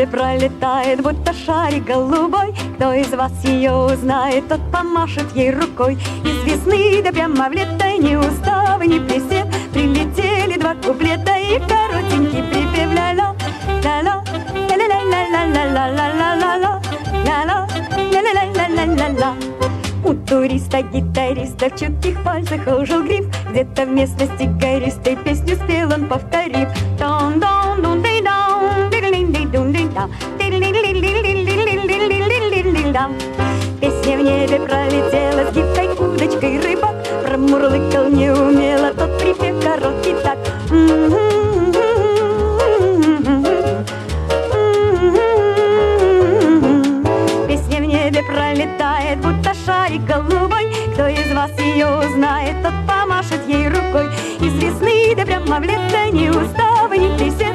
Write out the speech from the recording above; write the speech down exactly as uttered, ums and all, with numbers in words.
небе пролетает, будто шарик голубой. Кто из вас ее узнает, тот помашет ей рукой. Из весны да прямо в лето, ни устава, ни присед, прилетели два куплета и коротенький припев. Ля-ля, ля-ля, ля-ля-ля-ля-ля-ля-ля-ля-ля, ля-ля, ля-ля-ля-ля-ля-ля-ля. У туриста-гитариста в чутких пальцах ожил гриф. Где-то в местности гористой песню спел он, повторив. Песня в небе пролетела с гибкой удочкой рыбак. Промурлыкал неумело тот припев короткий так. Песня в небе пролетает, будто шарик голубой. Кто из вас ее узнает, тот помашет ей рукой. Из весны да прямо в лето, ни устава, ни присед,